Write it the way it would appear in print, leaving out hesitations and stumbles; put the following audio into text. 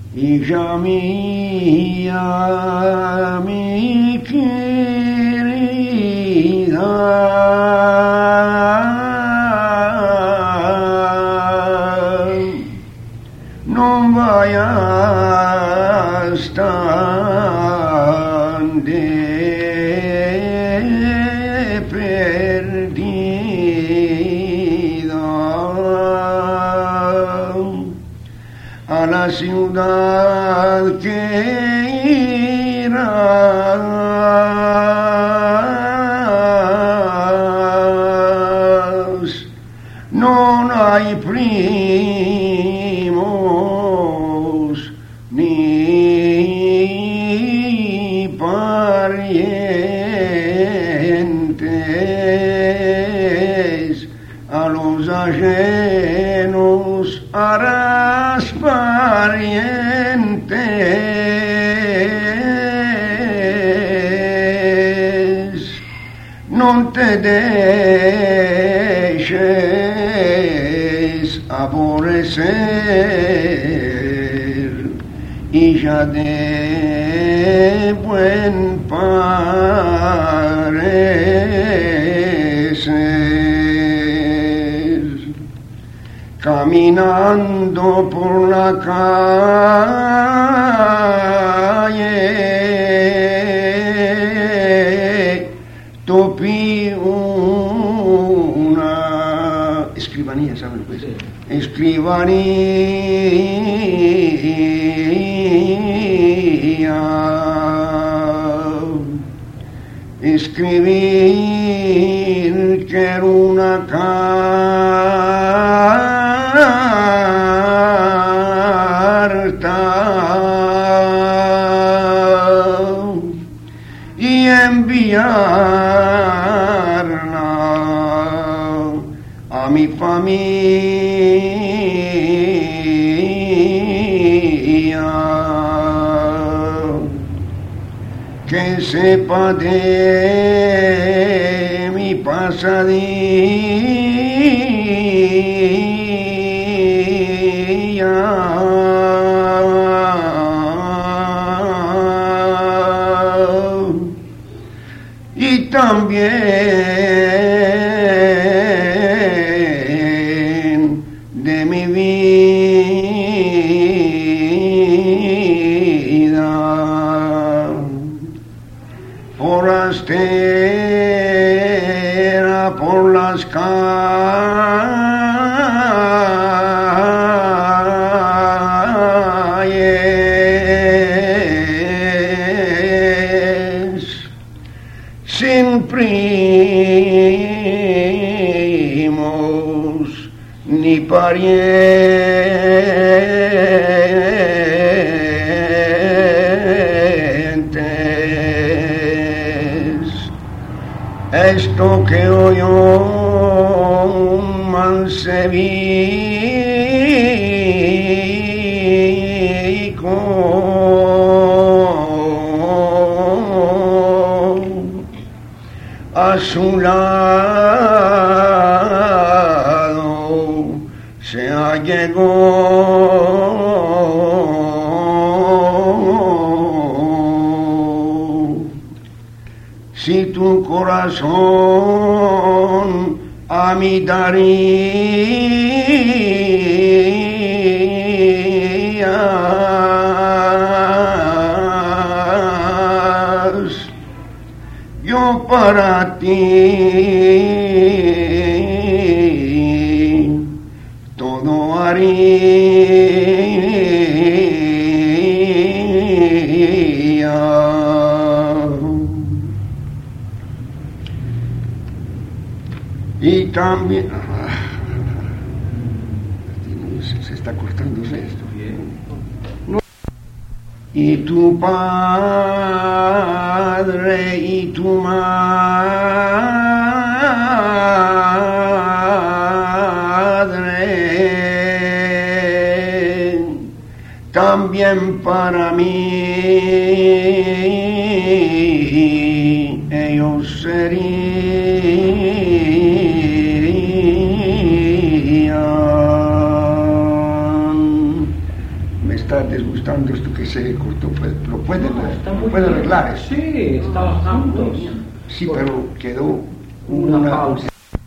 hija mía, mi querida, no vayas tan de perdida a la ciudad que irás. No hay primos ni parientes, a los ajenos harás parientes. No te dejes aborrecer, hija de buen parecer. Caminando por la calle, topí una escribanía, ¿saben lo que es? Escribir que era una carta y enviarla a mi familia, que sepa de mi pasadía. Y también de mi vida, forastera por las calles, sin primos ni parientes. Esto que oyó un mancebico a su lado se allegó. Si tu corazón a mí darías, yo para ti todo haría. Y también se está cortándose esto. No. Y tu padre y tu madre también para mí ellos serían. está disgustando esto que se cortó, pues, lo puede Puede arreglar eso. Sí, está bastante. Sí, pero quedó una pausa.